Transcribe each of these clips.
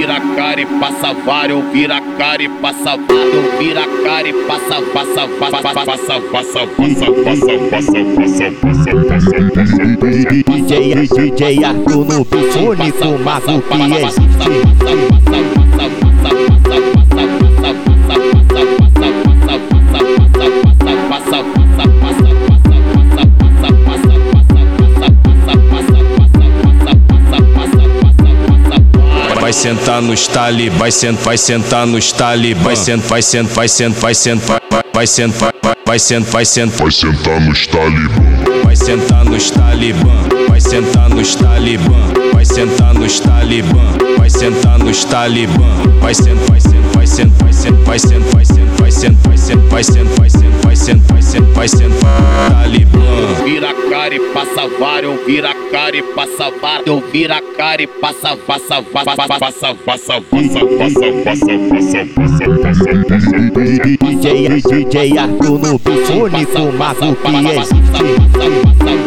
vira a cara e passa vara, eu vira a cara e passa vara, eu vira a cara e passa, passa, passa, passa, passa, passa, DJ Arthur no beat, único mago que existe. Vai sentar no style, vai sentar no style, vai sentar, vai sentar, vai sentar, vai sentar, vai sentar, vai sentar, vai sentar, vai sentar no style, vai sentar no style, vai sentar no style, vai sentar no style, vai sentar no style, vai sentar, vai sentar, vai sentar, vai sentar, vai sentar, vai sentar, vai sentar, vai sentar, vai sentar, vai sentar, vai sentar, vai sentar, Talibã. Vira a cara e passa vara, eu vira a cara e passa vara, eu vira a cara e passa, passa, passa, passa, passa, passa, DJ Arthur no beat, único mago que existe.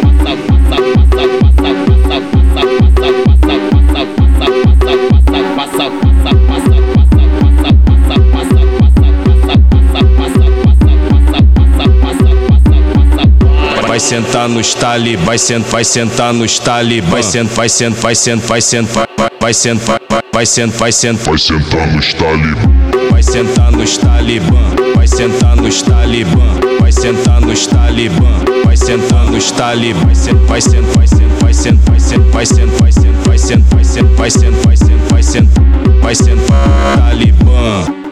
Vai sentar no style, vai sentar no style, vai sentar, vai sentar, vai sentar, vai sentar, vai sentar, vai sentar, vai sentar, vai sentar no style, vai sentar no style, vai sentar no style, vai sentar no style, vai sentar no style, vai sentar, vai sentar, vai sentar, vai sentar, vai sentar, vai sentar, vai sentar, vai sentar, vai sentar, vai sentar, vai sentar, vai sentar, Talibã.